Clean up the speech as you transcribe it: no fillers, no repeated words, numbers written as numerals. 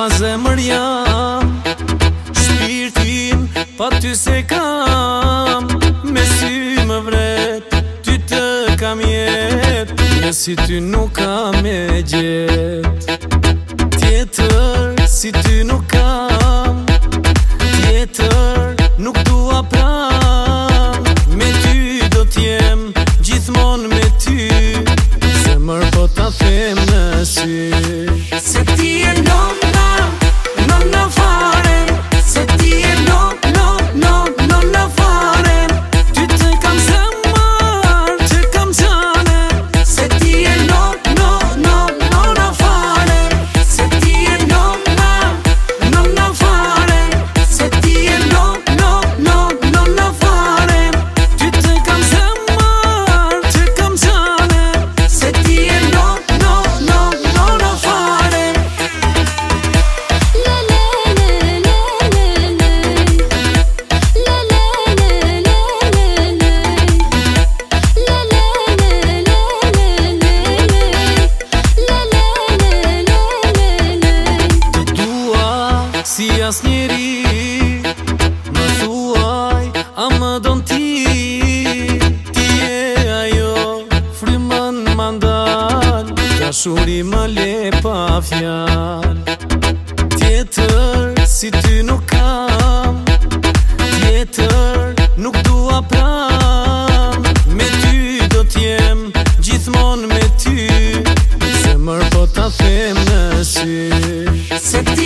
ma zemër jam, shpirtin pa ty se kam, me sy më vret, ty të kam jet, me si ty nuk kam me gjet. Tjetër si ty nuk kam, tjetër nuk dua pram, me ty do t'jem gjithmon me ty, zemër po ta them në sy. Se ti e nonna fare, se ti e nonna fare, Ty të kam zemër, të kam gjane, se ti e nonna fare, se ti e nonna fare, se ti e nonna fare, ty të kam zemër, të kam gjane, se ti e nonna fare. Si as njeri, më thuaj, a më don ti, ti e ajo, frymën më ndal, dashuri më le pa fjal. Tjetër si ty nuk kam, tjetër nuk dua pram, me ty do t'jem gjithmon me ty, zemër po ta them në sy. Se ti